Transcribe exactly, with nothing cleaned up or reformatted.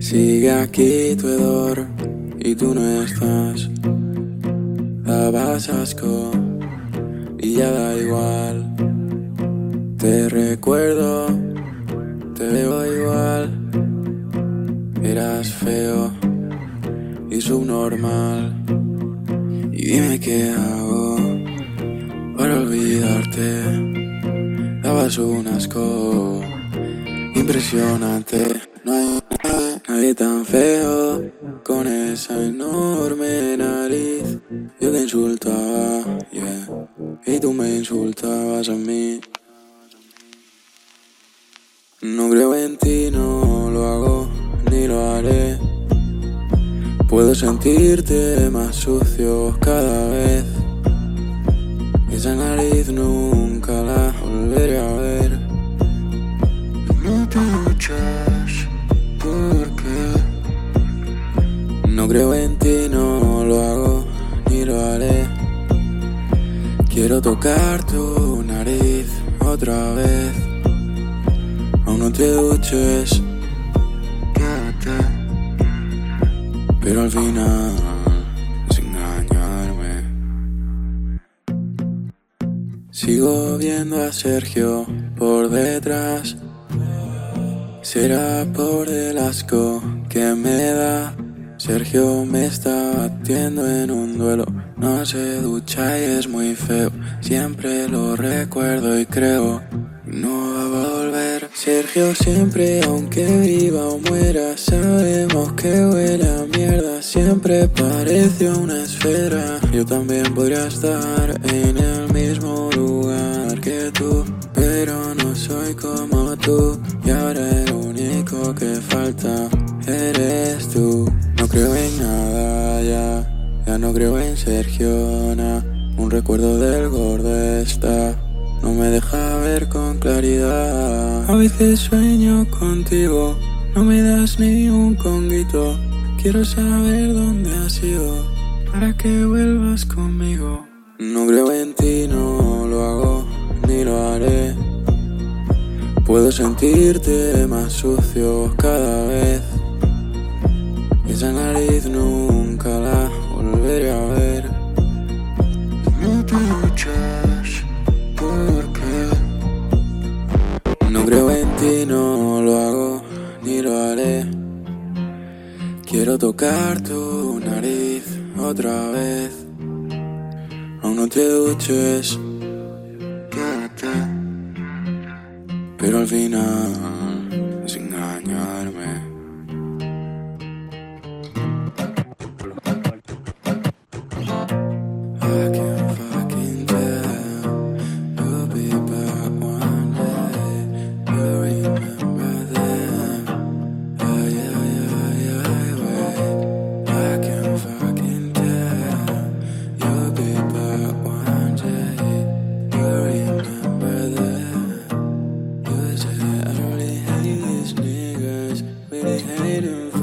Sigue aquí tu hedor y tú no estás. Dabas asco y ya da igual. Te recuerdo, te veo igual. Eras feo y subnormal. Y dime qué hago para olvidarte. Dabas un asco impresionante. No hay nadie, nadie tan feo con esa enorme nariz. Yo te insultaba, yeah, y tú me insultabas a mí. No creo en ti, no lo hago ni lo haré. Puedo sentirte más sucio cada vez. Esa nariz nunca la volveré a ver. No te duchas, ¿por qué? No creo en ti, no lo hago ni lo haré. Quiero tocar tu nariz otra vez. Aún no te duches, quédate. Pero al final es engañarme. Sigo viendo a Sergio por detrás. Será por el asco que me da. Sergio me está batiendo en un duelo. No se ducha y es muy feo. Siempre lo recuerdo y creo no va a volver. Sergio siempre, aunque viva o muera, sabemos que huele a mierda. Siempre pareció una esfera. Yo también podría estar en el mismo lugar que tú, pero no soy como tú. Y ahora el único que falta eres tú. No creo en nada ya, ya no creo en Sergio, nah. Un recuerdo del gordo está, no me deja ver con claridad. A veces sueño contigo, no me das ni un conguito. Quiero saber dónde has ido para que vuelvas conmigo. No creo en ti, no lo hago ni lo haré. Puedo sentirte más sucio cada vez. Esa nariz nunca la volveré a ver. No te duchas, ¿por qué? No creo en ti, no lo hago ni lo haré. Quiero tocar tu nariz otra vez. Aún no te duches, quédate. Pero al final es engañarme. I can't fucking tell. You'll be back one day. You remember them. Ay, ay, ay, ay, wait. I can't fucking tell. You'll be back one day. You remember them. You say I really hate these niggas. Really hate them.